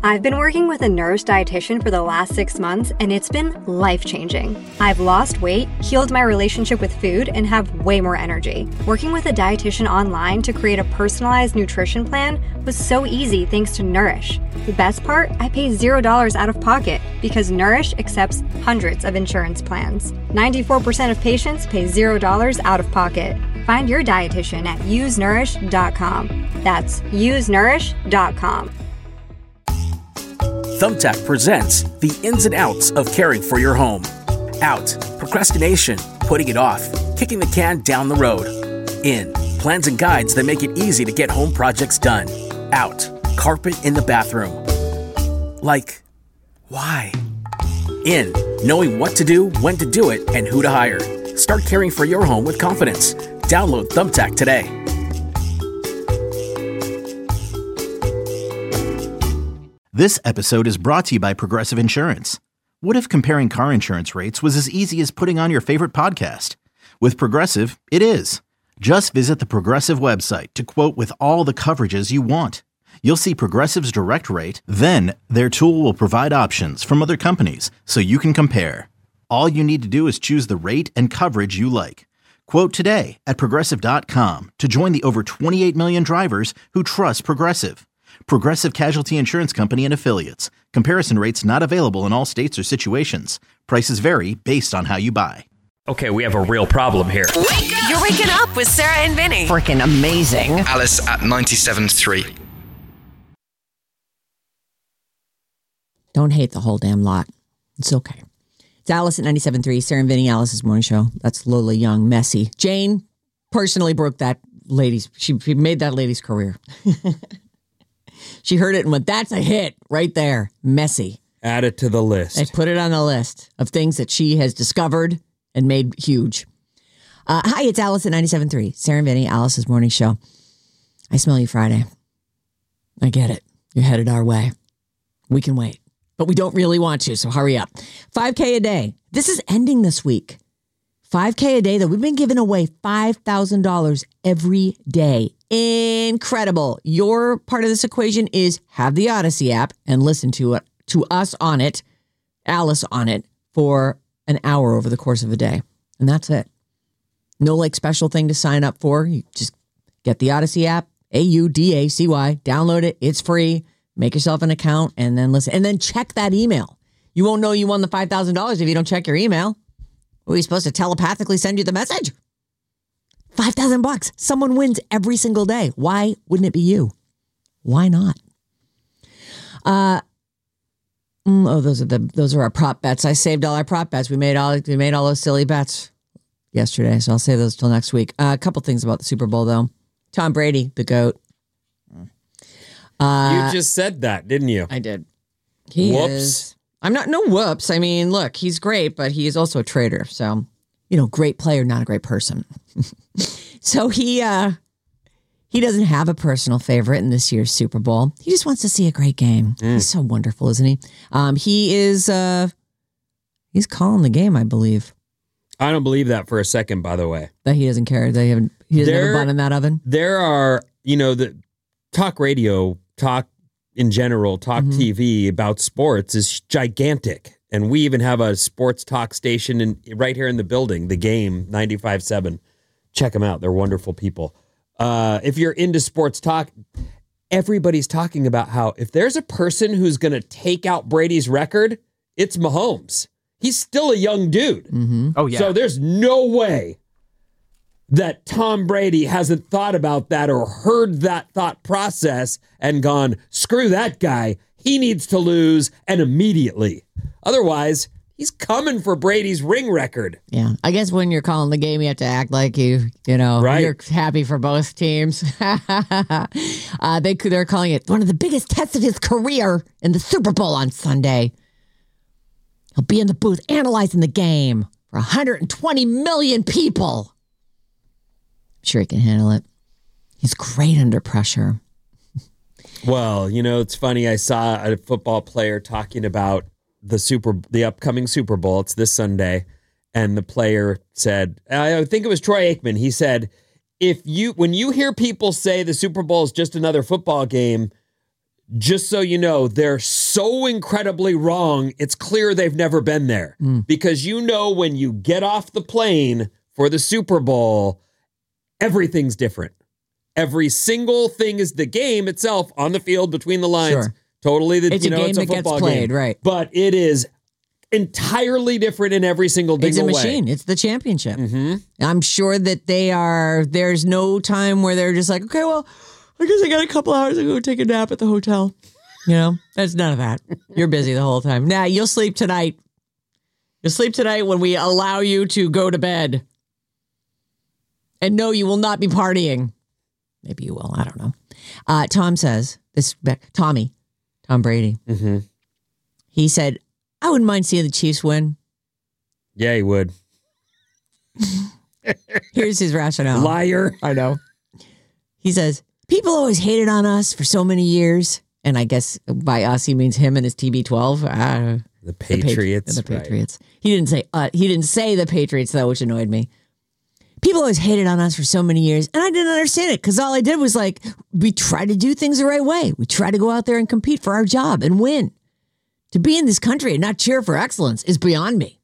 I've been working with a Nourish dietitian for the last 6 months, and it's been life-changing. I've lost weight, healed my relationship with food, and have way more energy. Working with a dietitian online to create a personalized nutrition plan was so easy thanks to Nourish. The best part? I pay $0 out of pocket because Nourish accepts hundreds of insurance plans. 94% of patients pay $0 out of pocket. Find your dietitian at usenourish.com. That's usenourish.com. Thumbtack presents the ins and outs of caring for your home. Out, procrastination, putting it off, kicking the can down the road. In, plans and guides that make it easy to get home projects done. Out, carpet in the bathroom. Like, why? In, knowing what to do, when to do it, and who to hire. Start caring for your home with confidence. Download Thumbtack today. This episode is brought to you by Progressive Insurance. What if comparing car insurance rates was as easy as putting on your favorite podcast? With Progressive, it is. Just visit the Progressive website to quote with all the coverages you want. You'll see Progressive's direct rate, then their tool will provide options from other companies so you can compare. All you need to do is choose the rate and coverage you like. Quote today at Progressive.com to join the over 28 million drivers who trust Progressive. Progressive Casualty Insurance Company and Affiliates. Comparison rates not available in all states or situations. Prices vary based on how you buy. Okay, we have a real problem here. You're waking up with Sarah and Vinny. Freaking amazing. Alice at 97.3. Don't hate the whole damn lot. It's okay. It's Alice at 97.3. Sarah and Vinny, Alice's morning show. That's Lola Young, Messy. Jane personally broke that lady's, she made that lady's career. She heard it and went, that's a hit right there. Messy. Add it to the list. I put it on the list of things that she has discovered and made huge. Hi, it's Alice at 97.3. Sarah and Vinny, Alice's morning show. I smell you Friday. I get it. You're headed our way. We can wait, but we don't really want to, so hurry up. 5K a day. This is ending this week. 5K a day that we've been giving away $5,000 every day. Incredible. Your part of this equation is have the Odyssey app and listen to us on it, Alice on it, for an hour over the course of a day. And that's it. No like special thing to sign up for. You just get the Odyssey app, AUDACY, download it. It's free. Make yourself an account and then listen. And then check that email. You won't know you won the $5,000 if you don't check your email. Are we supposed to telepathically send you the message? $5,000. Someone wins every single day. Why wouldn't it be you? Why not? Those are our prop bets. I saved all our prop bets. We made all those silly bets yesterday, so I'll save those till next week. A couple things about the Super Bowl though. Tom Brady, the GOAT. You just said that, didn't you? I did. Whoops. I'm not, no whoops. I mean, look, he's great, but he is also a traitor. So, great player, not a great person. So he doesn't have a personal favorite in this year's Super Bowl. He just wants to see a great game. He's so wonderful, isn't he? He's calling the game, I believe. I don't believe that for a second, by the way. That he doesn't care. He doesn't have a bun in that oven. There are, the talk radio, talk in general, talk TV about sports is gigantic. And we even have a sports talk station right here in the building, The Game, 95.7. Check them out. They're wonderful people. If you're into sports talk, everybody's talking about how if there's a person who's going to take out Brady's record, it's Mahomes. He's still a young dude. Mm-hmm. Oh, yeah. So there's no way that Tom Brady hasn't thought about that or heard that thought process and gone, screw that guy. He needs to lose, and immediately. Otherwise, he's coming for Brady's ring record. Yeah. I guess when you're calling the game, you have to act like right? You're happy for both teams. They're calling it one of the biggest tests of his career in the Super Bowl on Sunday. He'll be in the booth analyzing the game for 120 million people. I'm sure he can handle it. He's great under pressure. Well, it's funny. I saw a football player talking about the upcoming Super Bowl. It's this Sunday. And the player said, I think it was Troy Aikman. He said, when you hear people say the Super Bowl is just another football game, just so you know, they're so incredibly wrong, it's clear they've never been there. Because when you get off the plane for the Super Bowl, everything's different. Every single thing is the game itself on the field between the lines. Sure. Totally, It's a game it's a that gets football played, game. right. But it is entirely different in every single It's a way. machine. It's the championship. I'm sure that there's no time where they're just like, okay, well, I guess I got a couple hours to go take a nap at the hotel. There's none of that. You're busy the whole time. Nah, you'll sleep tonight. You'll sleep tonight when we allow you to go to bed. And no, you will not be partying. Maybe you will. I don't know. Tom says, Tom Brady. He said, I wouldn't mind seeing the Chiefs win. Yeah, he would. Here's his rationale. Liar. I know. He says, people always hated on us for so many years. And I guess by us, he means him and his TB12. The Patriots. The Patriots. Right. He didn't say the Patriots, though, which annoyed me. People always hated on us for so many years, and I didn't understand it because all I did was we try to do things the right way. We try to go out there and compete for our job and win. To be in this country and not cheer for excellence is beyond me.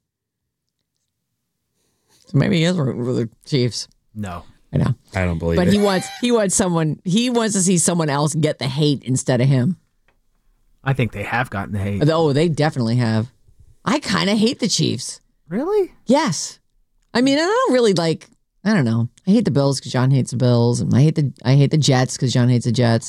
So maybe he is rooting for the Chiefs. No. I know. I don't believe but it. He wants to see someone else get the hate instead of him. I think they have gotten the hate. Oh, they definitely have. I kind of hate the Chiefs. Really? Yes. I mean, I don't really I don't know. I hate the Bills because John hates the Bills, and I hate the Jets because John hates the Jets.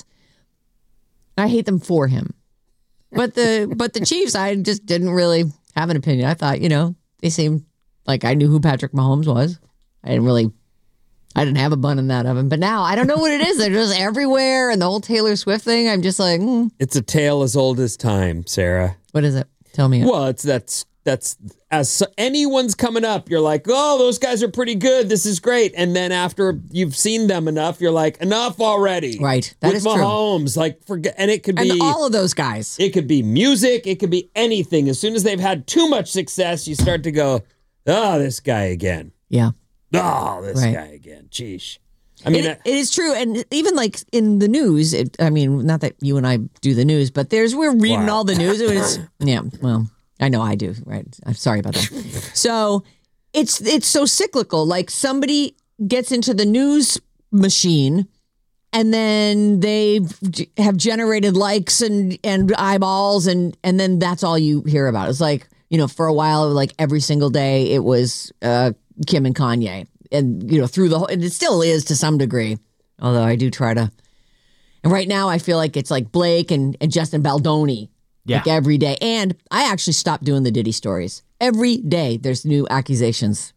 I hate them for him, but the Chiefs, I just didn't really have an opinion. I thought, they seemed like I knew who Patrick Mahomes was. I didn't have a bun in that oven, but now I don't know what it is. They're just everywhere, and the whole Taylor Swift thing. I'm just like, It's a tale as old as time, Sarah. What is it? Tell me. Well, that's as anyone's coming up, you're like, oh, those guys are pretty good. This is great. And then after you've seen them enough, you're like, enough already. Right. That With is Mahomes, true. forget. And it could be and all of those guys. It could be music. It could be anything. As soon as they've had too much success, you start to go, oh, this guy again. Yeah. Oh, this guy again. Sheesh. I mean, it is true. And even in the news, not that you and I do the news, but we're reading all the news. It was, yeah, well, I know I do, right? I'm sorry about that. So it's so cyclical. Like somebody gets into the news machine and then they have generated likes and eyeballs and then that's all you hear about. It's like, for a while, like every single day it was Kim and Kanye. And, through the whole, and it still is to some degree, although I do try to. And right now I feel like it's like Blake and Justin Baldoni. Yeah. Like every day. And I actually stopped doing the Diddy stories. Every day there's new accusations.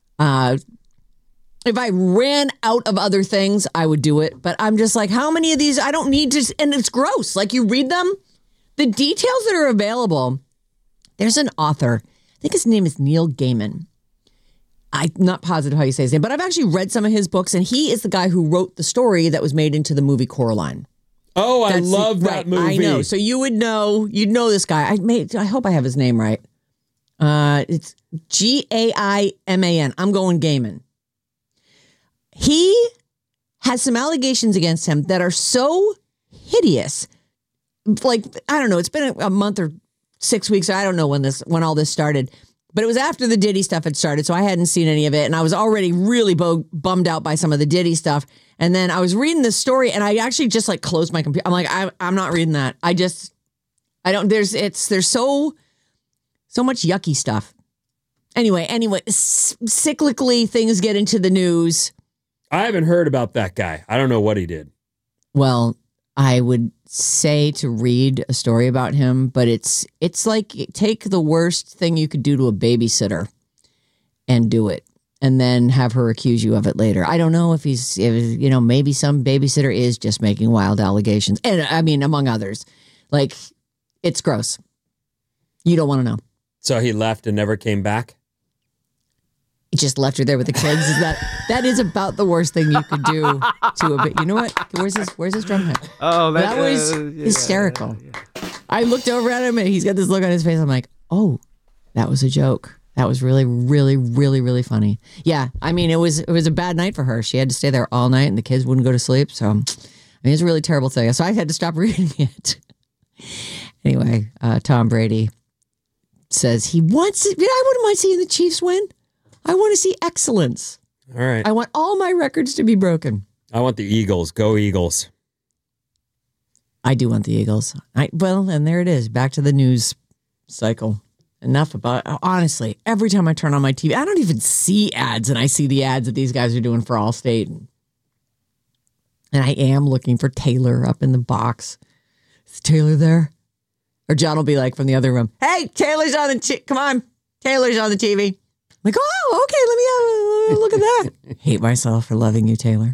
If I ran out of other things, I would do it. But I'm just like, how many of these? I don't need to. And it's gross. Like you read them, the details that are available. There's an author. I think his name is Neil Gaiman. I'm not positive how you say his name, but I've actually read some of his books. And he is the guy who wrote the story that was made into the movie Coraline. Oh, I love that movie. I know. So you'd know this guy. I hope I have his name right. It's Gaiman. I'm going Gaiman. He has some allegations against him that are so hideous. Like, I don't know. It's been a month or 6 weeks. I don't know when all this started. But it was after the Diddy stuff had started, so I hadn't seen any of it. And I was already really bummed out by some of the Diddy stuff. And then I was reading this story, and I actually just closed my computer. I'm like, I'm not reading that. I don't. There's so much yucky stuff. Anyway, cyclically things get into the news. I haven't heard about that guy. I don't know what he did. Well, I would say to read a story about him, but it's like take the worst thing you could do to a babysitter and do it. And then have her accuse you of it later. I don't know if maybe some babysitter is just making wild allegations. And I mean, among others, like it's gross. You don't want to know. So he left and never came back? He just left her there with the kids. That is about the worst thing you could do to a bit. You know what? Where's his drum head? Oh, that was hysterical. Yeah. I looked over at him and he's got this look on his face. I'm like, oh, that was a joke. That was really, really, really, really funny. Yeah, I mean, it was a bad night for her. She had to stay there all night, and the kids wouldn't go to sleep. So, I mean, it's a really terrible thing. So I had to stop reading it. Anyway, Tom Brady says he wants it. I wouldn't mind seeing the Chiefs win. I want to see excellence. All right. I want all my records to be broken. I want the Eagles. Go Eagles. I do want the Eagles. And there it is. Back to the news cycle. Enough about honestly, every time I turn on my TV, I don't even see ads, and I see the ads that these guys are doing for Allstate. And I am looking for Taylor up in the box. Is Taylor there? Or John will be like from the other room, hey, Taylor's on the come on, Taylor's on the TV. I'm like, oh, okay, let me look at that. Hate myself for loving you, Taylor.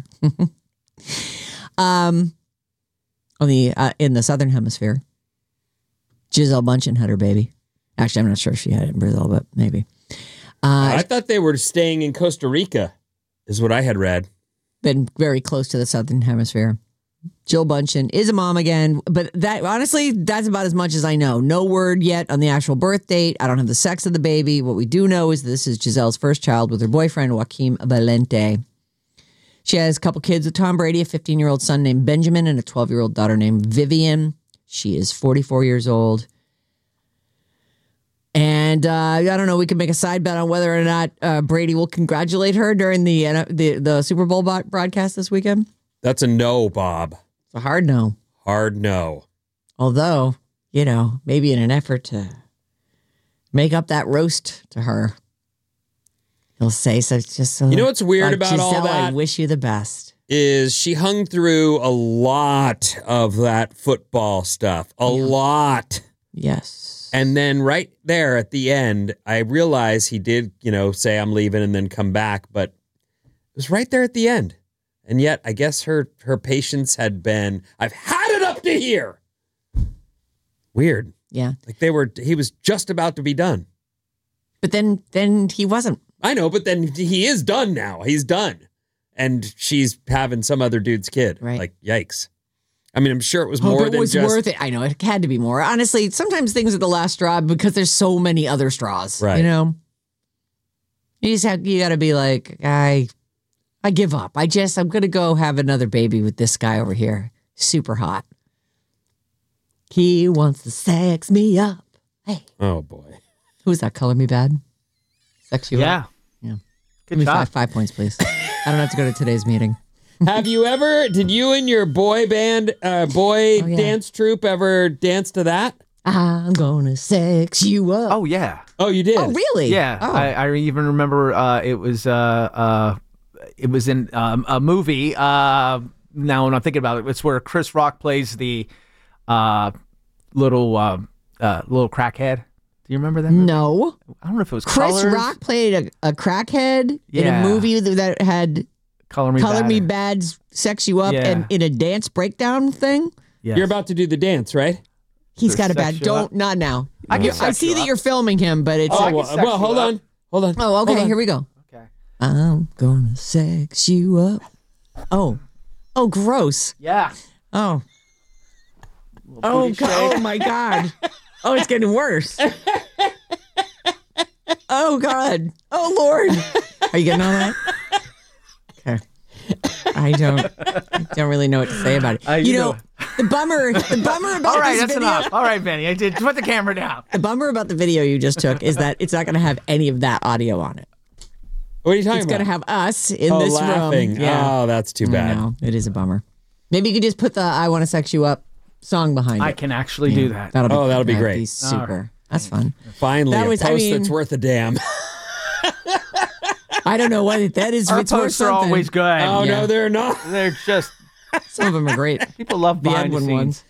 On the in the Southern Hemisphere, Gisele Bündchen had her baby. Actually, I'm not sure if she had it in Brazil, but maybe. I thought they were staying in Costa Rica, is what I had read. Been very close to the Southern Hemisphere. Jill Bündchen is a mom again, but that honestly, that's about as much as I know. No word yet on the actual birth date. I don't have the sex of the baby. What we do know is this is Gisele's first child with her boyfriend, Joaquim Valente. She has a couple kids with Tom Brady, a 15-year-old son named Benjamin and a 12-year-old daughter named Vivian. She is 44 years old. And I don't know, we could make a side bet on whether or not Brady will congratulate her during the Super Bowl broadcast this weekend. That's a no, Bob. It's a hard no. Hard no. Although, maybe in an effort to make up that roast to her, he'll say so. Just so. You know what's weird about Gisele, all that? I wish you the best. Is she hung through a lot of that football stuff. A lot. Yes. And then right there at the end, I realized he did, say I'm leaving and then come back. But it was right there at the end. And yet, I guess her patience had been, I've had it up to here. Weird. Yeah. Like he was just about to be done. But then he wasn't. I know, but then he is done now. He's done. And she's having some other dude's kid. Right. Like, yikes. I mean, I'm sure it was more than just... It was worth it. I know, it had to be more. Honestly, sometimes things are the last straw because there's so many other straws. Right. You got to be like, I give up. I'm going to go have another baby with this guy over here. Super hot. He wants to sex me up. Hey. Oh, boy. Who's that? Color Me Bad? Sex you up? Yeah. Good Give me job. 5 points, please. I don't have to go to today's meeting. Did you and your boy band, dance troupe ever dance to that? I'm going to sex you up. Oh, yeah. Oh, you did? Oh, really? Yeah. Oh. I even remember it was in a movie. Now when I'm thinking about it, it's where Chris Rock plays the little crackhead. Do you remember that movie? No. I don't know if it was Chris Colors. Rock played a crackhead in a movie that had Color Me Bad's Sex You Up and in a dance breakdown thing. Yes. You're about to do the dance, right? He's got a Sex bad. You Don't Up? not now. I can I sex see you that up. you're filming him, but it's. Oh, well, hold on. Oh, okay. Hold on. Here we go. Okay. I'm gonna sex you up. Oh, gross. Yeah. Oh, booty shake. oh my God. Oh, it's getting worse. Oh God. Oh Lord. Are you getting all that? Okay. I don't really know what to say about it. The bummer about All right, this that's video. enough. All right, Benny. I did put the camera down. The bummer about the video you just took is that it's not going to have any of that audio on it. What are you talking It's about? going to have us in this laughing. room. Yeah. Oh, that's too bad. No, it is a bummer. Maybe you could just put the "I Want to Sex You Up" song behind it. I can actually do that. That'll be that'd great. Be super. That's fun. Finally, That was- a I post mean- that's worth a damn. I don't know what that is. Our It's worth posts are something. always good. Oh, Yeah. no, they're not. They're just Some of them are great. people love The behind the Edwin scenes.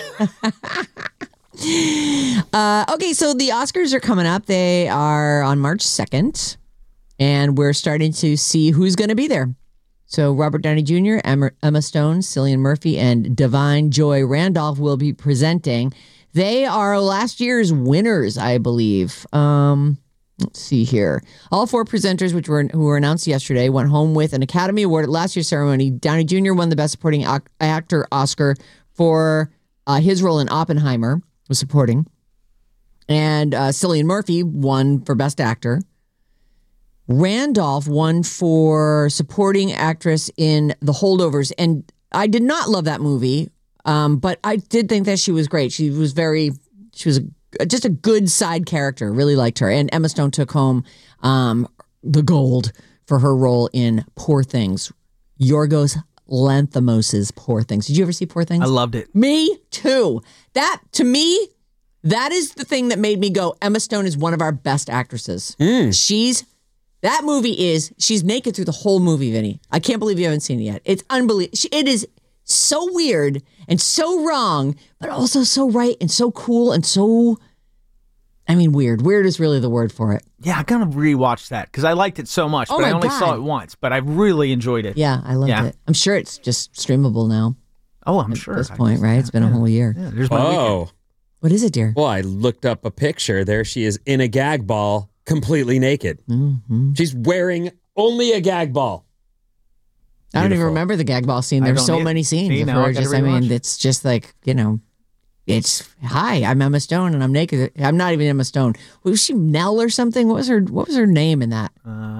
ones. Okay, so the Oscars are coming up. They are on March 2nd, and we're starting to see who's going to be there. So Robert Downey Jr., Emma Stone, Cillian Murphy, and Divine Joy Randolph will be presenting. They are last year's winners, I believe. Let's see here. All four presenters, who were announced yesterday, went home with an Academy Award at last year's ceremony. Downey Jr. won the Best Supporting Actor Oscar for his role in Oppenheimer, was supporting. And Cillian Murphy won for Best Actor. Randolph won for supporting actress in The Holdovers. And I did not love that movie. But I did think that she was great. She was just a good side character. Really liked her. And Emma Stone took home the gold for her role in Poor Things. Yorgos Lanthimos' Poor Things. Did you ever see Poor Things? I loved it. Me too. That, to me, that is the thing that made me go, Emma Stone is one of our best actresses. She's naked through the whole movie, Vinny. I can't believe you haven't seen it yet. It's unbelievable. It is so weird and so wrong, but also so right and so cool and so, weird. Weird is really the word for it. Yeah, I'm going to rewatch that because I liked it so much, but I only saw it once, but I really enjoyed it. Yeah, I loved it. I'm sure it's just streamable now. Oh, I'm sure. At this point, right? It's been a whole year. Yeah, there's my weekend. What is it, dear? Well, I looked up a picture. There she is in a gag ball, completely naked. Mm-hmm. She's wearing only a gag ball. I don't even remember the gag ball scene. There's so many scenes of her. It's just like, it's, hi, I'm Emma Stone and I'm naked. I'm not even Emma Stone. Was she Nell or something? What was her name in that?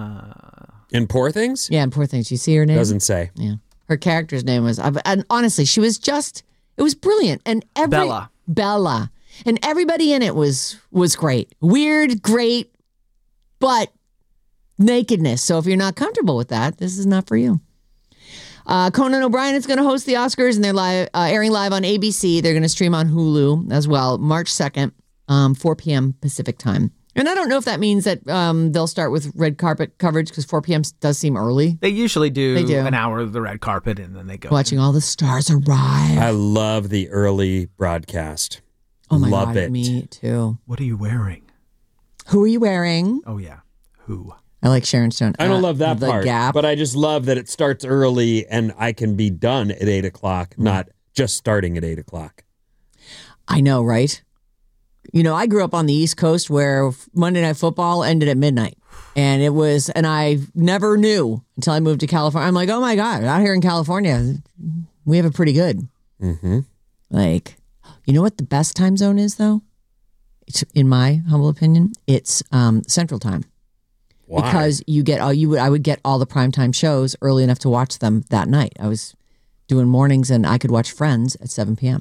In Poor Things? Yeah, in Poor Things. You see her name? Doesn't say. Yeah. Her character's name was, and honestly, she was it was brilliant. And Bella. And everybody in it was great. Weird, great, but nakedness. So if you're not comfortable with that, this is not for you. Conan O'Brien is going to host the Oscars, and they're airing live on ABC. They're going to stream on Hulu as well, March 2nd, 4 p.m. Pacific time. And I don't know if that means that they'll start with red carpet coverage because 4 p.m. does seem early. They usually do an hour of the red carpet, and then they go. Watching all the stars arrive. I love the early broadcast. Oh, my love God, it. Me too. What are you wearing? Who are you wearing? Oh, yeah. Who? I like Sharon Stone. I don't love that the part, Gap. but I just love that it starts early and I can be done at 8 o'clock, not just starting at 8 o'clock. I know, right? I grew up on the East Coast where Monday Night Football ended at midnight. And I never knew until I moved to California. I'm like, oh my God, out here in California, we have it pretty good. Mm-hmm. Like, you know what the best time zone is, though? In my humble opinion, it's Central Time. Why? Because I would get all the primetime shows early enough to watch them that night. I was doing mornings and I could watch Friends at 7 p.m.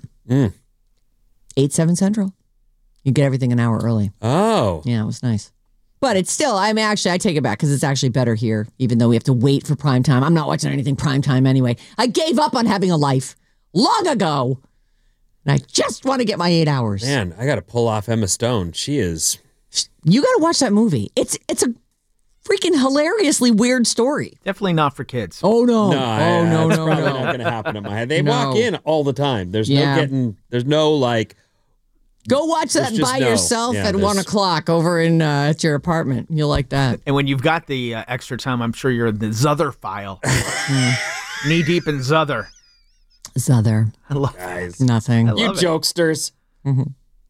8/7 Central. You get everything an hour early. Oh. Yeah, it was nice. But it's still, I take it back because it's actually better here, even though we have to wait for primetime. I'm not watching anything primetime anyway. I gave up on having a life long ago. And I just want to get my 8 hours. Man, I got to pull off Emma Stone. She is. You got to watch that movie. It's a freaking hilariously weird story. Definitely not for kids. Oh, no. No, That's probably not going to happen in my head. They walk in all the time. There's no like. Go watch that by yourself at 1 o'clock over at your apartment. You'll like that. And when you've got the extra time, I'm sure you're in the Zuther file. Knee deep in Zuther. Zuther. I love guys. Nothing. You jokesters. Mm-hmm.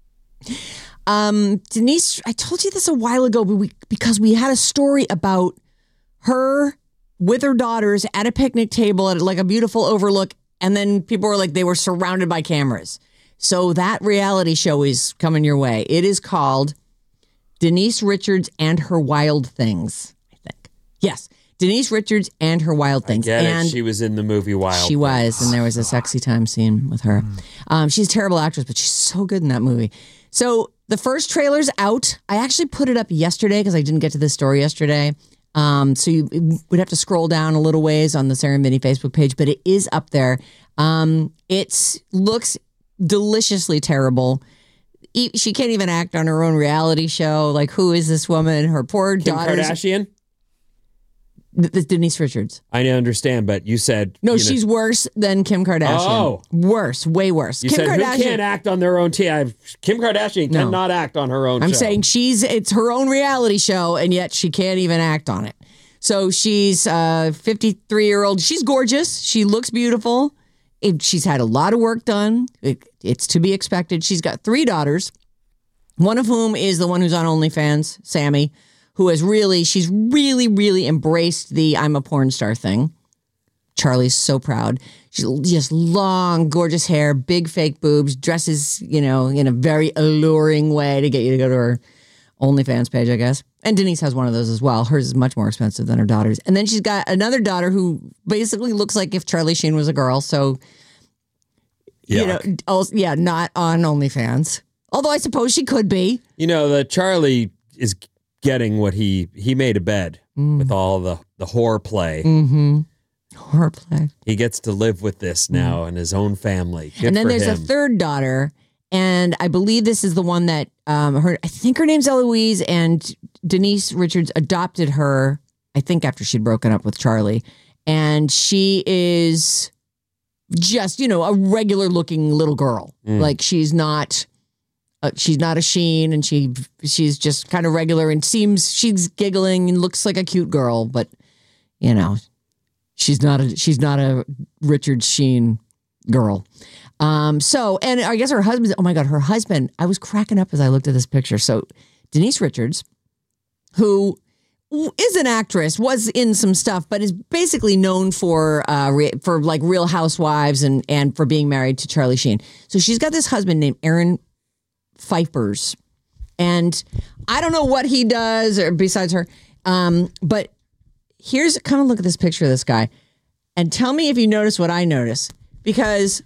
Denise, I told you this a while ago, but because we had a story about her with her daughters at a picnic table at like a beautiful overlook, and then people were like they were surrounded by cameras. So that reality show is coming your way. It is called Denise Richards and Her Wild Things, I think. Yes, Denise Richards and Her Wild Things. And she was in the movie Wild. She was, and there was a sexy time scene with her. She's a terrible actress, but she's so good in that movie. So the first trailer's out. I actually put it up yesterday because I didn't get to this story yesterday. So you would have to scroll down a little ways on the Sarah and Vinny Facebook page, but it is up there. It looks deliciously terrible. She can't even act on her own reality show. Like, who is this woman? Her poor daughter. Kim Kardashian? Denise Richards. I understand, but you said... No, she's worse than Kim Kardashian. Oh. Worse, way worse. You said who can't act on their own TV? Kim Kardashian cannot act on her own show. I'm saying it's her own reality show, and yet she can't even act on it. So she's a 53-year-old. She's gorgeous. She looks beautiful. She's had a lot of work done. It's to be expected. She's got 3 daughters, one of whom is the one who's on OnlyFans, Sammy, who has she's really embraced the I'm a porn star thing. Charlie's so proud. She's just long, gorgeous hair, big fake boobs, dresses, in a very alluring way to get you to go to her OnlyFans page, I guess. And Denise has one of those as well. Hers is much more expensive than her daughter's. And then she's got another daughter who basically looks like if Charlie Sheen was a girl. So not on OnlyFans. Although I suppose she could be. The Charlie is getting what he made a bed with all the whoreplay. Mm-hmm. Whoreplay. He gets to live with this now in his own family. Good and then for there's him. a third daughter, and I believe this is the one that I think her name's Eloise, and Denise Richards adopted her, I think after she'd broken up with Charlie. And she is just, a regular looking little girl. Like she's not a Sheen, and she's just kind of regular and she's giggling and looks like a cute girl, but she's not a Richard Sheen girl. And I guess her husband, her husband, I was cracking up as I looked at this picture. So Denise Richards, who is an actress, was in some stuff, but is basically known for like Real Housewives and for being married to Charlie Sheen. So she's got this husband named Aaron Pfeifers, and I don't know what he does or besides her. But here's kind of look at this picture of this guy and tell me if you notice what I notice, because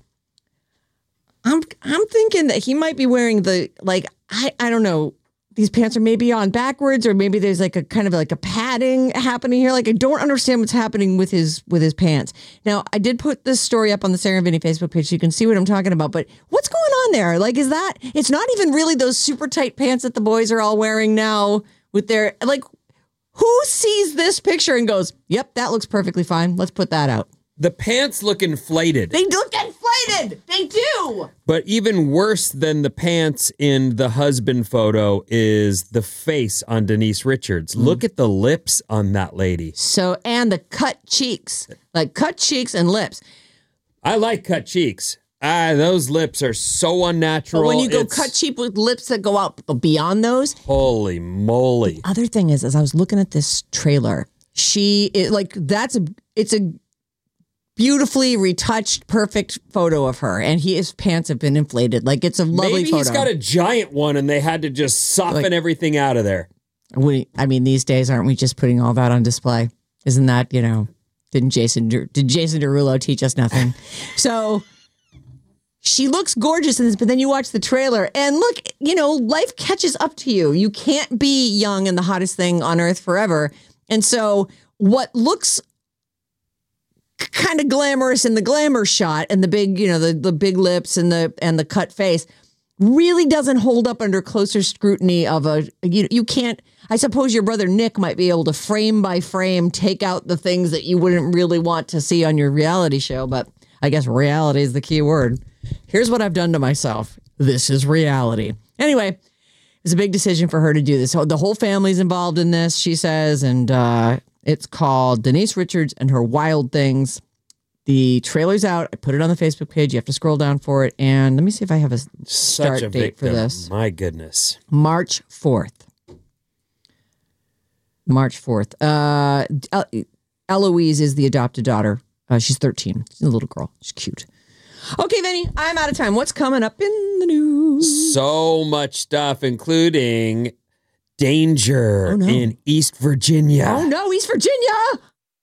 I'm thinking that he might be wearing I don't know, these pants are maybe on backwards, or maybe there's like a kind of like a padding happening here. Like I don't understand what's happening with his pants. Now I did put this story up on the Sarah and Vinny Facebook page so you can see what I'm talking about, but what's going on there? Like, it's not even really those super tight pants that the boys are all wearing now with their, like, who sees this picture and goes, yep, that looks perfectly fine. Let's put that out. The pants look inflated. They look inflated. They do. But even worse than the pants in the husband photo is the face on Denise Richards. Look at the lips on that lady. So, and the cut cheeks, like cut cheeks and lips. I like cut cheeks. Those lips are so unnatural. But when you go cut cheek with lips that go out beyond those. Holy moly. The other thing is, as I was looking at this trailer, it's a beautifully retouched, perfect photo of her, and his pants have been inflated. Like, it's a lovely photo. Maybe he's got a giant one, and they had to just soften everything out of there. These days, aren't we just putting all that on display? Isn't that, did Jason Derulo teach us nothing? So she looks gorgeous in this, but then you watch the trailer, and look, life catches up to you. You can't be young and the hottest thing on earth forever. And so what looks kind of glamorous in the glamour shot and the big, the big lips and the cut face really doesn't hold up under closer scrutiny of you can't, I suppose your brother Nick might be able to frame by frame take out the things that you wouldn't really want to see on your reality show, but I guess reality is the key word. Here's what I've done to myself. This is reality. Anyway, it's a big decision for her to do this. So the whole family's involved in this, she says, and it's called Denise Richards and Her Wild Things. The trailer's out. I put it on the Facebook page. You have to scroll down for it. And let me see if I have a start date for this. My goodness. March 4th. March 4th. Eloise is the adopted daughter. She's 13. She's a little girl. She's cute. Okay, Vinny, I'm out of time. What's coming up in the news? So much stuff, including danger in East Virginia. Oh, no, East Virginia!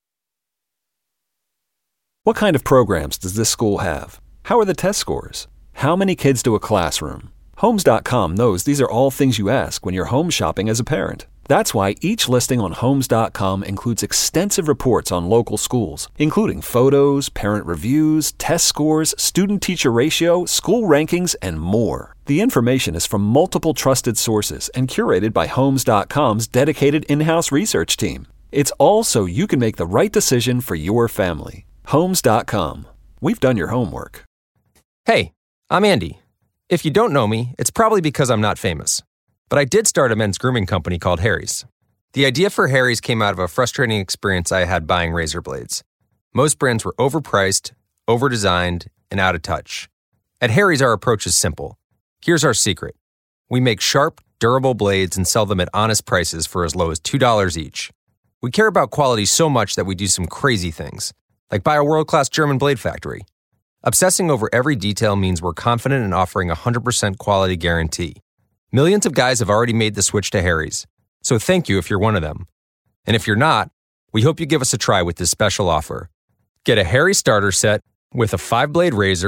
What kind of programs does this school have? How are the test scores? How many kids to a classroom? Homes.com knows these are all things you ask when you're home shopping as a parent. That's why each listing on Homes.com includes extensive reports on local schools, including photos, parent reviews, test scores, student-teacher ratio, school rankings, and more. The information is from multiple trusted sources and curated by Homes.com's dedicated in-house research team. It's all so you can make the right decision for your family. Homes.com. We've done your homework. Hey, I'm Andy. If you don't know me, it's probably because I'm not famous. But I did start a men's grooming company called Harry's. The idea for Harry's came out of a frustrating experience I had buying razor blades. Most brands were overpriced, overdesigned, and out of touch. At Harry's, our approach is simple. Here's our secret. We make sharp, durable blades and sell them at honest prices for as low as $2 each. We care about quality so much that we do some crazy things, like buy a world-class German blade factory. Obsessing over every detail means we're confident in offering a 100% quality guarantee. Millions of guys have already made the switch to Harry's, so thank you if you're one of them. And if you're not, we hope you give us a try with this special offer. Get a Harry starter set with a 5-blade razor,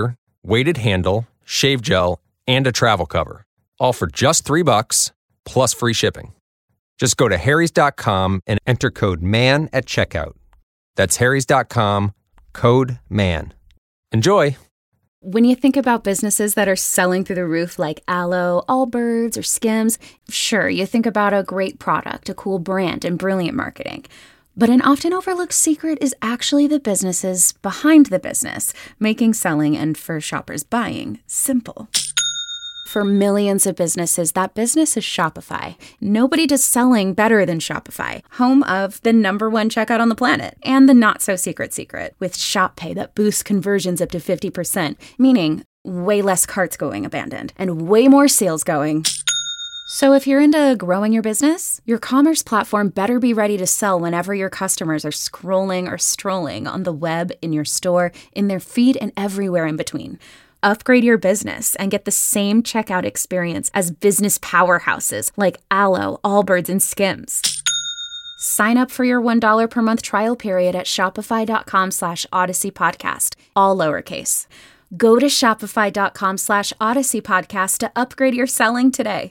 weighted handle, shave gel, and a travel cover. All for just $3 plus free shipping. Just go to harrys.com and enter code MAN at checkout. That's harrys.com, code MAN. Enjoy! When you think about businesses that are selling through the roof like Aloe, Allbirds, or Skims, sure, you think about a great product, a cool brand, and brilliant marketing. But an often overlooked secret is actually the businesses behind the business, making selling and for shoppers buying simple. For millions of businesses, that business is Shopify. Nobody does selling better than Shopify, home of the #1 checkout on the planet, and the not-so-secret secret, with Shop Pay that boosts conversions up to 50%, meaning way less carts going abandoned, and way more sales going. So if you're into growing your business, your commerce platform better be ready to sell whenever your customers are scrolling or strolling on the web, in your store, in their feed, and everywhere in between. Upgrade your business and get the same checkout experience as business powerhouses like Aloe, Allbirds, and Skims. Sign up for your $1 per month trial period at shopify.com/Odyssey Podcast, all lowercase. Go to shopify.com/Odyssey Podcast to upgrade your selling today.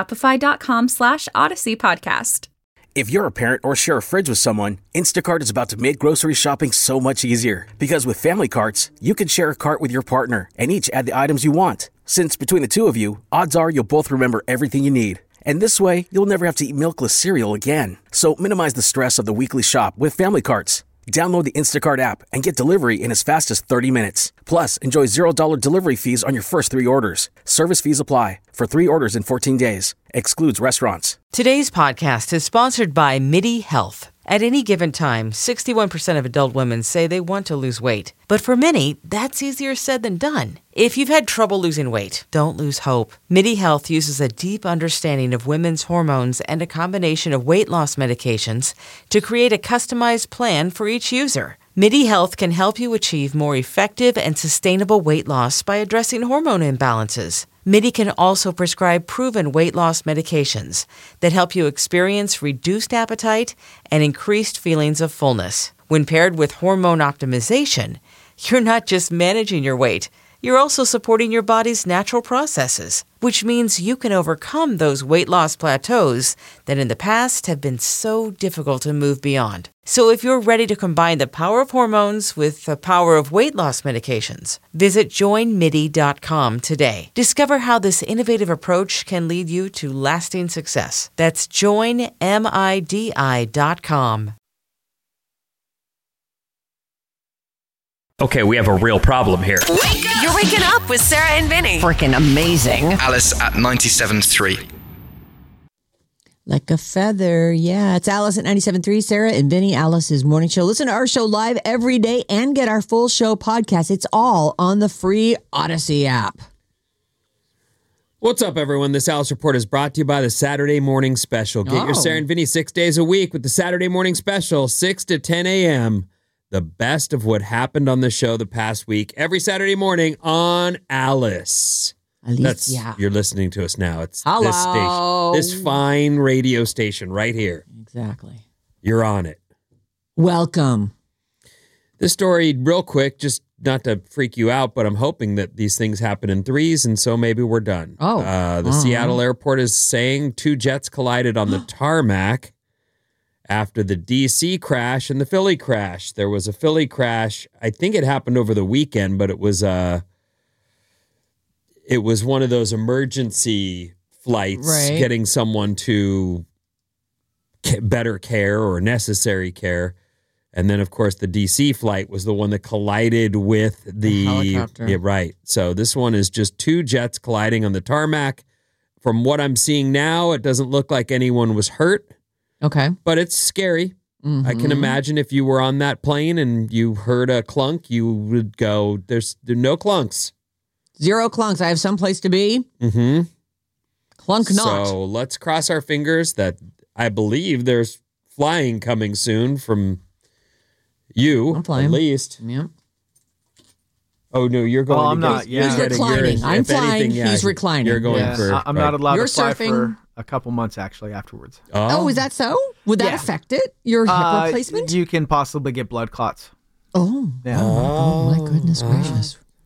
Shopify.com/Odyssey Podcast. If you're a parent or share a fridge with someone, Instacart is about to make grocery shopping so much easier. Because with family carts, you can share a cart with your partner and each add the items you want. Since between the two of you, odds are you'll both remember everything you need. And this way, you'll never have to eat milkless cereal again. So minimize the stress of the weekly shop with family carts. Download the Instacart app and get delivery in as fast as 30 minutes. Plus, enjoy $0 delivery fees on your first 3 orders. Service fees apply. For 3 orders in 14 days. Excludes restaurants. Today's podcast is sponsored by MIDI Health. At any given time, 61% of adult women say they want to lose weight. But for many, that's easier said than done. If you've had trouble losing weight, don't lose hope. MIDI Health uses a deep understanding of women's hormones and a combination of weight loss medications to create a customized plan for each user. MIDI Health can help you achieve more effective and sustainable weight loss by addressing hormone imbalances. MIDI can also prescribe proven weight loss medications that help you experience reduced appetite and increased feelings of fullness. When paired with hormone optimization, you're not just managing your weight, you're also supporting your body's natural processes, which means you can overcome those weight loss plateaus that in the past have been so difficult to move beyond. So if you're ready to combine the power of hormones with the power of weight loss medications, visit joinmidi.com today. Discover how this innovative approach can lead you to lasting success. That's joinmidi.com. Okay, we have a real problem here. You're waking up with Sarah and Vinny. Freaking amazing. Alice at 97.3. Like a feather. Yeah, it's Alice at 97.3. Sarah and Vinny, Alice's morning show. Listen to our show live every day and get our full show podcast. It's all on the free Odyssey app. What's up, everyone? This Alice Report is brought to you by the Saturday Morning Special. Get your Sarah and Vinny 6 days a week with the Saturday Morning Special, 6 to 10 a.m., the best of what happened on the show the past week, every Saturday morning on Alice. At least, yeah. You're listening to us now. It's Hello. This station, this fine radio station right here. Exactly. You're on it. Welcome. This story, real quick, just not to freak you out, but I'm hoping that these things happen in threes, and so maybe we're done. The Seattle airport is saying 2 jets collided on the tarmac after the D.C. crash and the Philly crash. There was a Philly crash. I think it happened over the weekend, but it was one of those emergency flights getting someone to better care or necessary care. And then, of course, the D.C. flight was the one that collided with the helicopter. Yeah, right. So this one is just 2 jets colliding on the tarmac. From what I'm seeing now, it doesn't look like anyone was hurt. Okay. But it's scary. Mm-hmm. I can imagine if you were on that plane and you heard a clunk, you would go, there's no clunks. 0 clunks. I have someplace to be. Mm-hmm. Clunk not. So let's cross our fingers that I believe there's flying coming soon from you, at least. Yep. Oh, no, you're going. Oh, I'm not. Yeah. He's reclining. I'm flying. He's reclining. You're going for. I'm not allowed You're to fly surfing. for a couple months, actually, afterwards. Oh, is that so? Would that affect it? Your hip replacement? You can possibly get blood clots. Oh. Yeah. Oh, my goodness gracious.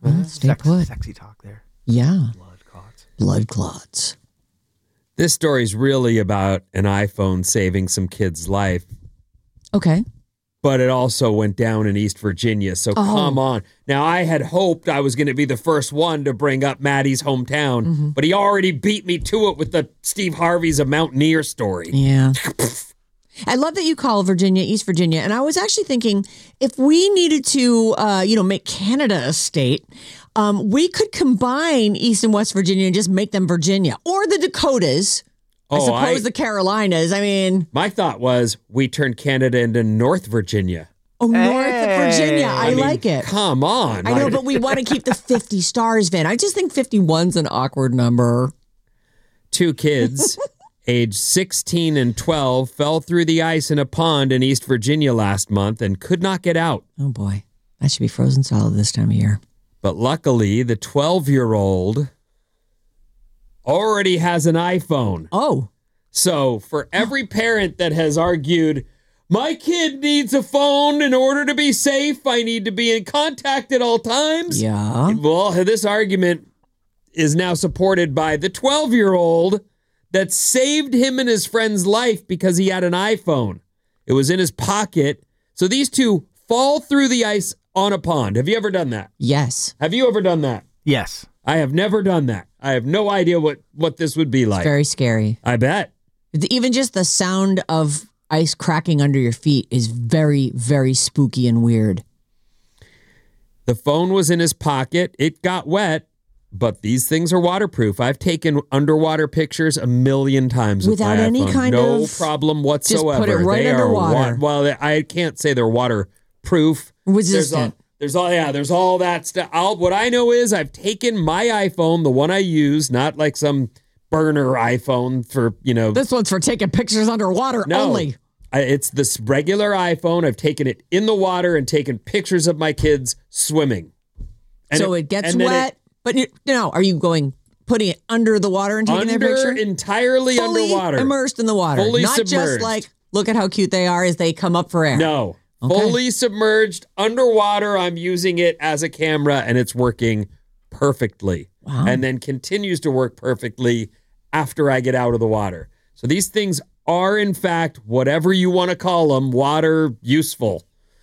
Stay put. Sexy talk there. Yeah. Blood clots. This story's really about an iPhone saving some kid's life, Okay. but it also went down in East Virginia. So come on. Now, I had hoped I was going to be the first one to bring up Maddie's hometown, but he already beat me to it with the Steve Harvey's A Mountaineer story. Yeah. I love that you call Virginia East Virginia. And I was actually thinking if we needed to, make Canada a state, we could combine East and West Virginia and just make them Virginia or the Dakotas. I suppose the Carolinas. I mean, my thought was we turned Canada into North Virginia. Oh, North Virginia. I mean, like it. Come on. I know, but we want to keep the 50 stars, Vin. I just think 51's an awkward number. 2 kids, age 16 and 12, fell through the ice in a pond in East Virginia last month and could not get out. Oh, boy. That should be frozen solid this time of year. But luckily, the 12-year-old already has an iPhone. Oh. So for every parent that has argued, my kid needs a phone in order to be safe, I need to be in contact at all times. Yeah. Well, this argument is now supported by the 12-year-old that saved him and his friend's life because he had an iPhone. It was in his pocket. So these two fall through the ice on a pond. Have you ever done that? Yes. Have you ever done that? Yes. I have never done that. I have no idea what this would be like. It's very scary. I bet. Even just the sound of ice cracking under your feet is very, very spooky and weird. The phone was in his pocket. It got wet, but these things are waterproof. I've taken underwater pictures 1,000,000 times without with my any iPhone. kind no of problem whatsoever. Just put it right they underwater. Well, I can't say they're waterproof. Resistant. There's all that stuff. What I know is I've taken my iPhone, the one I use, not like some burner iPhone for, This one's for taking pictures underwater only. It's this regular iPhone. I've taken it in the water and taken pictures of my kids swimming. And so it gets wet, but are you putting it under the water and taking that picture? Entirely fully underwater. Immersed in the water. Fully Not submerged. just like, look at how cute they are as they come up for air. No. Okay. Fully submerged underwater. I'm using it as a camera and it's working perfectly. Wow. And then continues to work perfectly after I get out of the water. So these things are, in fact, whatever you want to call them, water useful.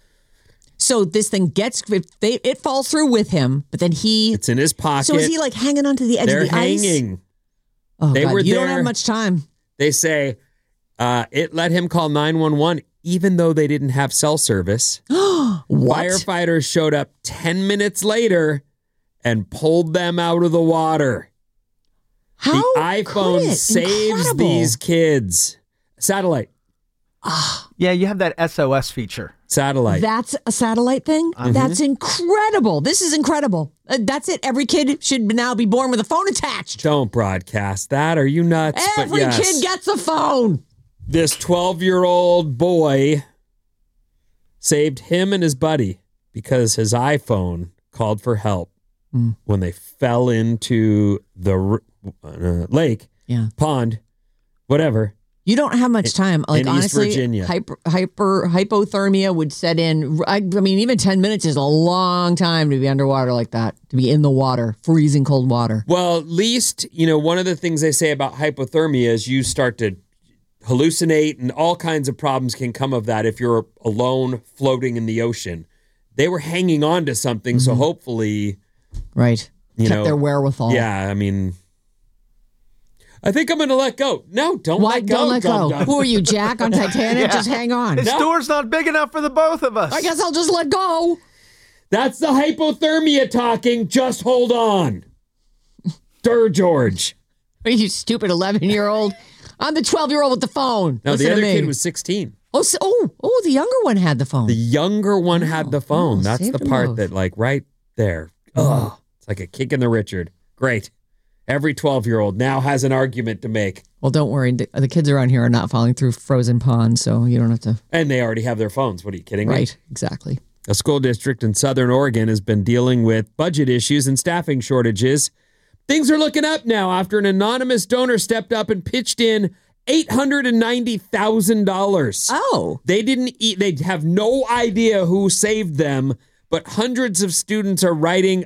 So this thing it falls through with him, but then it's in his pocket. So is he like hanging onto the edge of the ice? They're hanging. Oh, they God, were you there. don't have much time. They say it let him call 911 even though they didn't have cell service. What? Firefighters showed up 10 minutes later and pulled them out of the water. How the iPhone saves these kids. Satellite. Yeah, you have that SOS feature. Satellite. That's a satellite thing? That's incredible. This is incredible. That's it. Every kid should now be born with a phone attached. Don't broadcast that. Are you nuts? Every kid gets a phone. This 12-year-old boy saved him and his buddy because his iPhone called for help when they fell into the lake, pond, whatever. You don't have much time. Like, in honestly, East Virginia. Hypothermia would set in. I mean, even 10 minutes is a long time to be underwater like that, to be in the water, freezing cold water. Well, at least, one of the things they say about hypothermia is you start to hallucinate and all kinds of problems can come of that if you're alone floating in the ocean. They were hanging on to something, so hopefully... Right. Kept their wherewithal. Yeah, I mean... I think I'm going to let go. No, don't let go. Don't let go. Who are you, Jack on Titanic? Yeah. Just hang on. This door's not big enough for the both of us. I guess I'll just let go. That's the hypothermia talking. Just hold on. George. Are you stupid 11-year-old? I'm the 12-year-old with the phone. No, Listen the other to me. kid was 16. Oh, the younger one had the phone. The younger one had the phone. That's the part that, like, right there. Oh, it's like a kick in the Richard. Great. Every 12-year-old now has an argument to make. Well, don't worry. The kids around here are not falling through frozen ponds, so you don't have to. And they already have their phones. What are you kidding me? Right, exactly. A school district in Southern Oregon has been dealing with budget issues and staffing shortages. Things are looking up now after an anonymous donor stepped up and pitched in $890,000. Oh. They have no idea who saved them, but hundreds of students are writing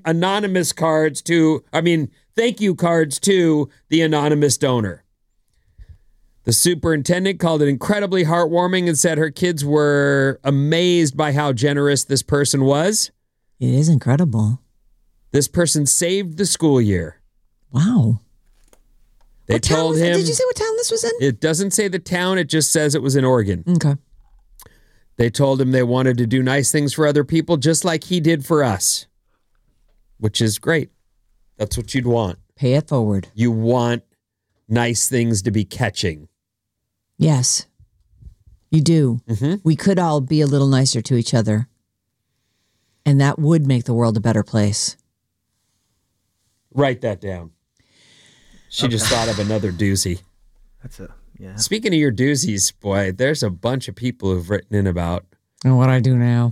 thank you cards to the anonymous donor. The superintendent called it incredibly heartwarming and said her kids were amazed by how generous this person was. It is incredible. This person saved the school year. Wow. They told him. Did you say what town this was in? It doesn't say the town. It just says it was in Oregon. Okay. They told him they wanted to do nice things for other people, just like he did for us, which is great. That's what you'd want. Pay it forward. You want nice things to be catching. Yes, you do. Mm-hmm. We could all be a little nicer to each other, and that would make the world a better place. Write that down. She just thought of another doozy. Yeah. Speaking of your doozies, boy, there's a bunch of people who've written in about. And what I do now.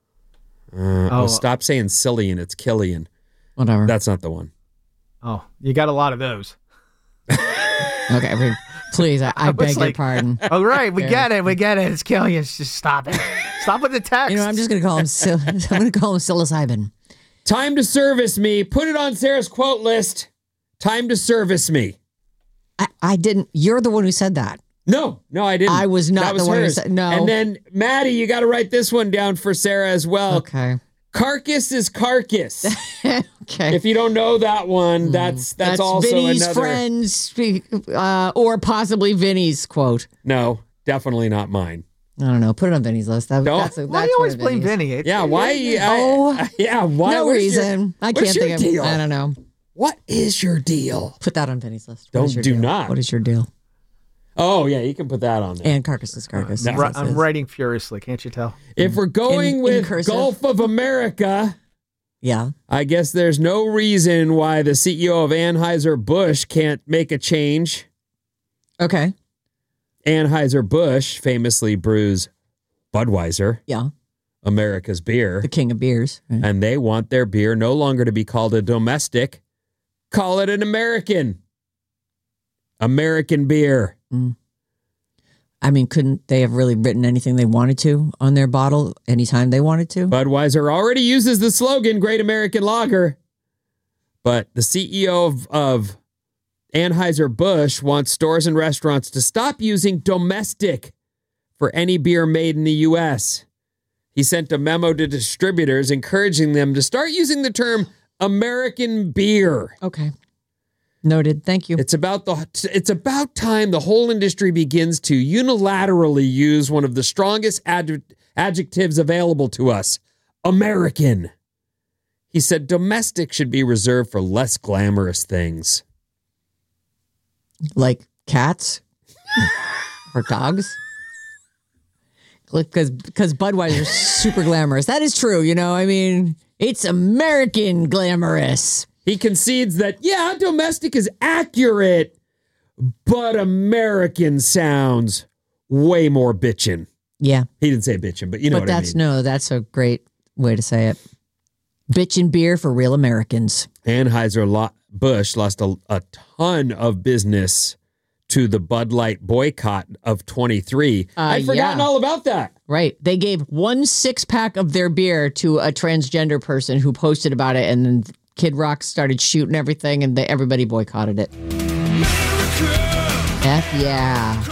Well, stop saying Cillian. It's Killian. Whatever. That's not the one. Oh, you got a lot of those. Okay, please, I beg your pardon. All right, we get it. It's Killian. Just stop it. Stop with the text. I'm just going to call him. I'm going to call him psilocybin. Time to service me. Put it on Sarah's quote list. Time to service me. I didn't. You're the one who said that. No, I didn't. I was not that was the one hers. who said no. And then, Maddie, you got to write this one down for Sarah as well. Okay. Carcass is carcass. Okay. If you don't know that one, that's also Vinny's another. friends, or possibly Vinny's quote. No, definitely not mine. I don't know. Put it on Vinny's list. Why do you always blame Vinny? Yeah, why? Why? No reason. I can't think of. Deal? I don't know. What is your deal? Put that on Vinny's list. Do not. What is your deal? Oh, yeah, you can put that on there. And carcass is carcass. I'm writing furiously. Can't you tell? If we're going with Gulf of America, yeah, I guess there's no reason why the CEO of Anheuser-Busch can't make a change. Okay. Anheuser-Busch famously brews Budweiser. Yeah. America's beer. The king of beers. Right? And they want their beer no longer to be called a domestic. Call it an American beer. Mm. I mean, couldn't they have really written anything they wanted to on their bottle anytime they wanted to? Budweiser already uses the slogan, Great American Lager. But the CEO of Anheuser-Busch wants stores and restaurants to stop using domestic for any beer made in the U.S. He sent a memo to distributors encouraging them to start using the term American beer. Okay. Noted. Thank you. It's about time the whole industry begins to unilaterally use one of the strongest adjectives available to us, American. He said domestic should be reserved for less glamorous things. Like cats? Or dogs? Because Budweiser's super glamorous. That is true, I mean, it's American glamorous. He concedes that, yeah, domestic is accurate, but American sounds way more bitchin'. Yeah. He didn't say bitchin', but you know what I mean. No, that's a great way to say it. Bitchin' beer for real Americans. Anheuser-Busch lost a ton of business to the Bud Light boycott of 23. I'd forgotten all about that. Right. They gave 1 6-pack of their beer to a transgender person who posted about it, and then Kid Rock started shooting everything, and everybody boycotted it. F yeah.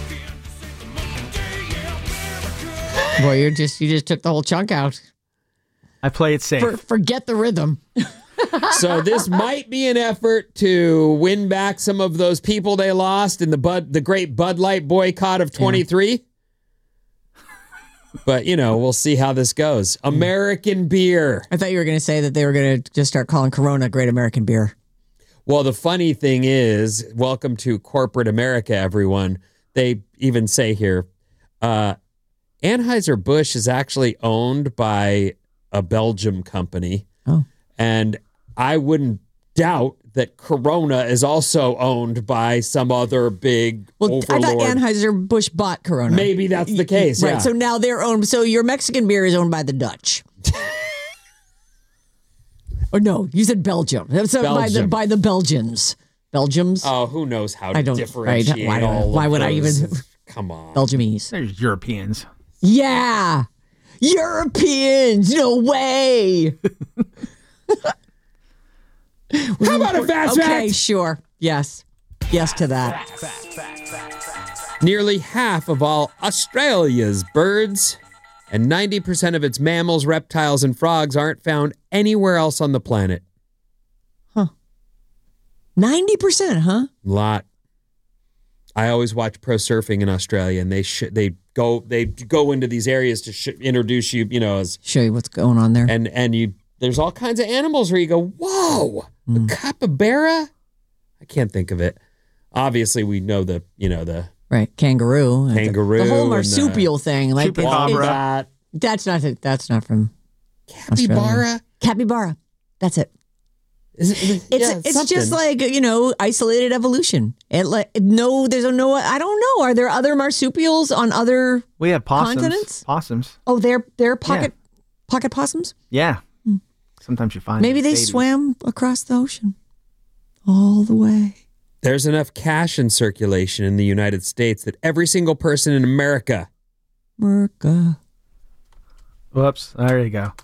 Boy, you just took the whole chunk out. I play it safe. Forget the rhythm. So this might be an effort to win back some of those people they lost in the great Bud Light boycott of 23. Yeah. But, we'll see how this goes. American beer. I thought you were going to say that they were going to just start calling Corona Great American Beer. Well, the funny thing is, welcome to corporate America, everyone. They even say here, Anheuser-Busch is actually owned by a Belgium company. Oh. And I wouldn't doubt that Corona is also owned by some other big overlord. I thought Anheuser-Busch bought Corona. Maybe that's the case, right, yeah. So now they're owned. So your Mexican beer is owned by the Dutch. Or no, you said Belgium. So Belgium. By the Belgians. Belgiums? Oh, who knows how to differentiate why would I even... Come on. Belgiumese. There's Europeans. Yeah. Europeans, no way. How about a fast fact? Okay, sure. Yes. Yes to that. Nearly half of all Australia's birds and 90% of its mammals, reptiles, and frogs aren't found anywhere else on the planet. 90%, huh? Lot. I always watch pro surfing in Australia, and they go into these areas to introduce you, as show you what's going on there, and you. There's all kinds of animals where you go, whoa, a capybara. I can't think of it. Obviously, we know the right kangaroo, the whole marsupial thing, like that's not from capybara. Australia. Capybara, that's it. It's just like, isolated evolution. There's no, I don't know. Are there other marsupials on other We have possums. continents? Possums. Oh, they're pocket possums? Yeah. Sometimes you find Maybe they swam across the ocean all the way. There's enough cash in circulation in the United States that every single person in America. Whoops. There you go.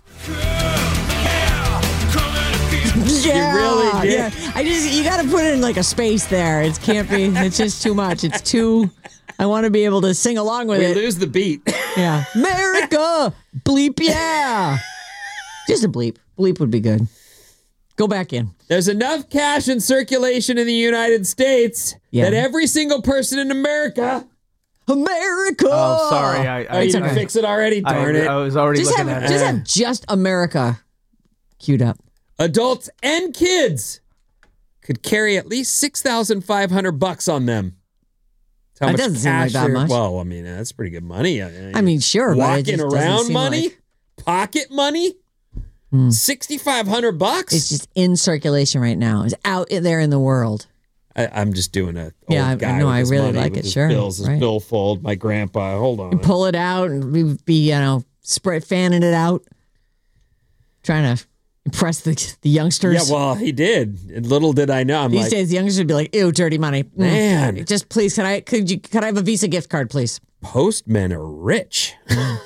Yeah, you really did. Yeah. You got to put in like a space there. It can't be. It's just too much. It's too. I want to be able to sing along with it. We lose the beat. Yeah, America, bleep, yeah. Just a bleep. Bleep would be good. Go back in. There's enough cash in circulation in the United States that every single person in America. Oh, sorry. You didn't fix it already? Darn it. I was already looking at it. Just America queued up. Adults and kids could carry at least $6,500 on them. How that doesn't seem like that much. Well, I mean, that's pretty good money. Sure. Walking but around money, pocket money, $6,500. It's just in circulation right now. It's out there in the world. I'm just doing a I know. I really like it. Sure. Bills, his billfold. My grandpa. Hold on. And pull it out and be fanning it out, trying to impress the youngsters. Yeah, well, he did. And little did I know. These days, the youngsters would be like, "Ew, dirty money." Man, just please, could I have a Visa gift card, please? Postmen are rich.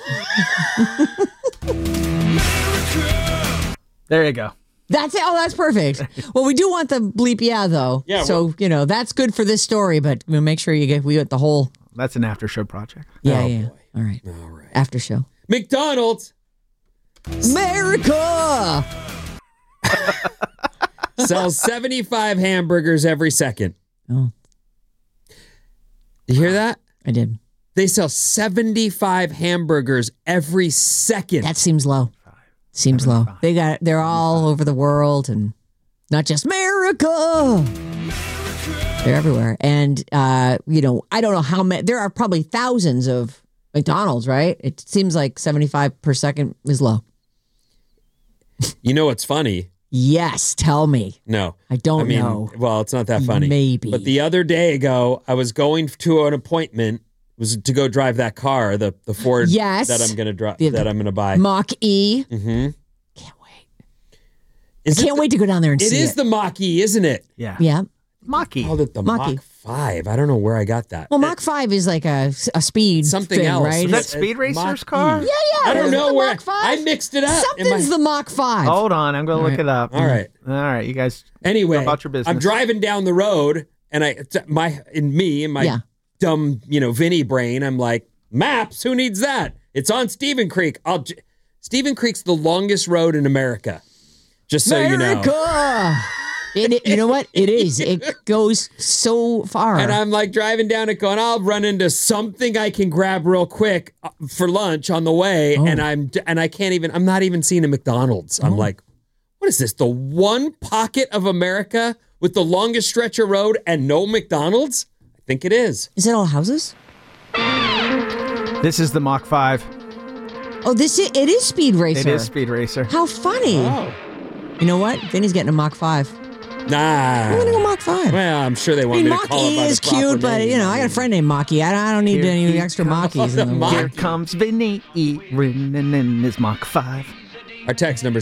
There you go. That's it. Oh, that's perfect. Well, we do want the bleep, though. Yeah. So that's good for this story, but we'll make sure we get the whole. That's an after show project. Yeah. Boy. All right. After show. McDonald's. America sells 75 hamburgers every second. Oh. You hear that? I did. They sell 75 hamburgers every second. That seems low. Seems low. They're all over the world and not just America. They're everywhere. And I don't know how many. There are probably thousands of McDonald's, right? It seems like 75 per second is low. You know what's funny? Yes, tell me. No. I don't know. Well, it's not that funny. Maybe. But the other day ago, I was going to an appointment, was to go drive that car, the Ford that I'm going to drive, that I'm going to buy. Mach-E. Mm-hmm. Can't wait. Can't wait to go down there and see it. It is the Mach-E, isn't it? Yeah. Yeah. Mach-E. I called it the Mach 5. I don't know where I got that. Well, Mach 5 is like a speed something thing, else. right? Is that Speed Racer's car? Yeah. I don't know where. Mach 5? I mixed it up. Something's the Mach 5. Hold on. I'm going to look it up. All right. All right. You guys anyway, go about your business. I'm driving down the road and my dumb, Vinny brain, I'm like, maps, who needs that? It's on Stephen Creek. Stephen Creek's the longest road in America. Just so you know. You know what? It is. It goes so far. And I'm like driving down it going, I'll run into something I can grab real quick for lunch on the way. Oh. And I'm not even seeing a McDonald's. I'm like, what is this? The one pocket of America with the longest stretch of road and no McDonald's? I think it is. Is it all houses? This is the Mach 5. Oh, it is Speed Racer. It is Speed Racer. How funny. Oh. You know what? Vinny's getting a Mach 5. Nah. I'm going to go Mach 5. Well, I'm sure they want me to call it by is the proper cute, but, name. I got a friend named Mach-E. I don't need any extra Mach-E's in the world. Here comes Vinny written in his Mach 5. Our text number is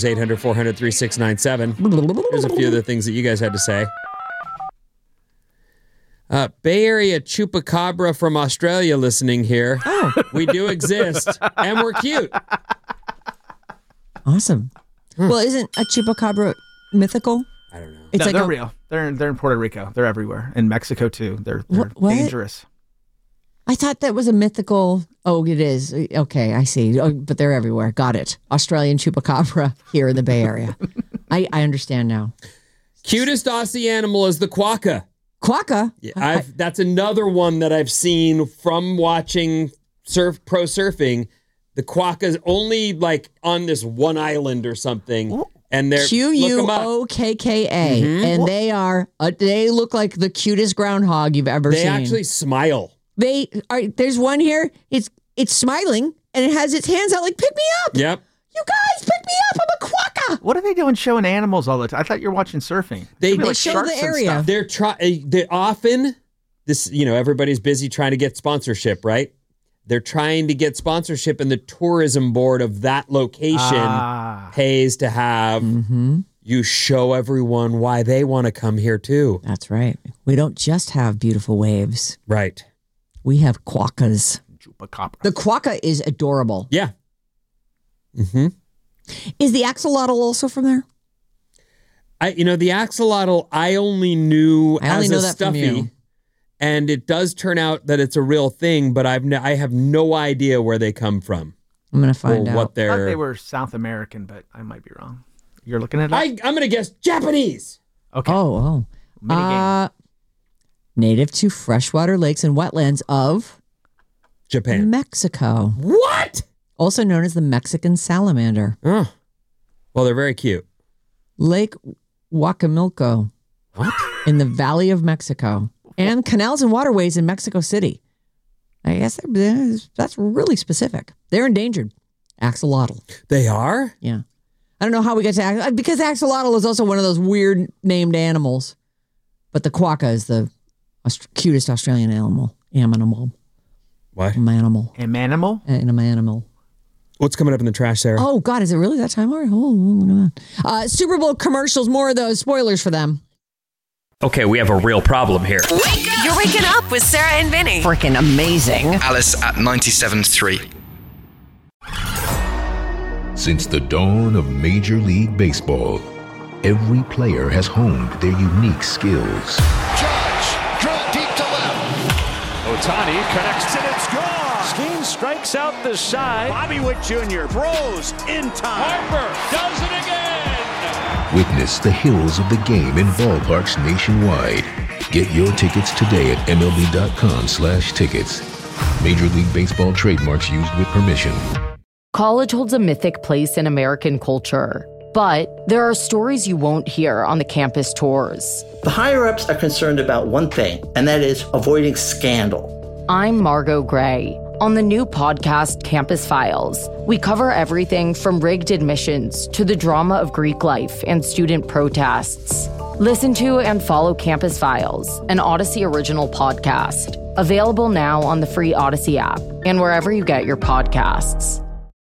800-400-3697. Here's a few of the things that you guys had to say. Bay Area chupacabra from Australia listening here. Oh. We do exist, and we're cute. Awesome. Well, isn't a chupacabra mythical? I don't know. They're real. They're in Puerto Rico. They're everywhere. In Mexico, too. They're What? dangerous. I thought that was a mythical. Oh, it is. Okay, I see. Oh, but they're everywhere. Got it. Australian chupacabra here in the Bay Area. I understand now. Cutest Aussie animal is the quokka. Quokka? Yeah, that's another one that I've seen from watching pro surfing. The quokka is only like on this one island or something. And they're Quokka, and they look like the cutest groundhog you've ever seen. They actually smile. There's one here. It's smiling and it has its hands out like pick me up. Yep. You guys pick me up. I'm a quokka. What are they doing showing animals all the time? I thought you were watching surfing. They show the area. They're often this. Everybody's busy trying to get sponsorship, right? They're trying to get sponsorship, and the tourism board of that location pays to have you show everyone why they want to come here too. That's right. We don't just have beautiful waves. Right. We have quokkas. Chupacabra. The quokka is adorable. Yeah. Mm-hmm. Is the axolotl also from there? The axolotl I only knew as a that stuffy. from you. And it does turn out that it's a real thing, but I have no idea where they come from. I'm going to find out. What I thought they were South American, but I might be wrong. You're looking at it? I'm going to guess Japanese. Okay. Oh. Native to freshwater lakes and wetlands of Japan. Mexico. What? Also known as the Mexican salamander. Oh. Well, they're very cute. Lake Huacamilco. What? In the Valley of Mexico. And canals and waterways in Mexico City. I guess that's really specific. They're endangered. Axolotl. They are? Yeah. I don't know how we got to because axolotl is also one of those weird named animals. But the quokka is the cutest Australian animal. What? Animal. What's coming up in the trash, Sarah? Oh, God. Is it really that time already? Oh, look at that. Super Bowl commercials. More of those. Spoilers for them. Okay, we have a real problem here. Wake up! You're waking up with Sarah and Vinny. Freaking amazing. Alice at 97.3. Since the dawn of Major League Baseball, every player has honed their unique skills. Judge, drill deep to left. Ohtani connects and it's gone. Skeen strikes out the side. Bobby Witt Jr. throws in time. Harper does it again. Witness the hills of the game in ballparks nationwide. Get your tickets today at MLB.com/tickets. Major League Baseball trademarks used with permission. College holds a mythic place in American culture, but there are stories you won't hear on the campus tours. The higher-ups are concerned about one thing, and that is avoiding scandal. I'm Margot Gray. On the new podcast, Campus Files, we cover everything from rigged admissions to the drama of Greek life and student protests. Listen to and follow Campus Files, an Odyssey original podcast. Available now on the free Odyssey app and wherever you get your podcasts.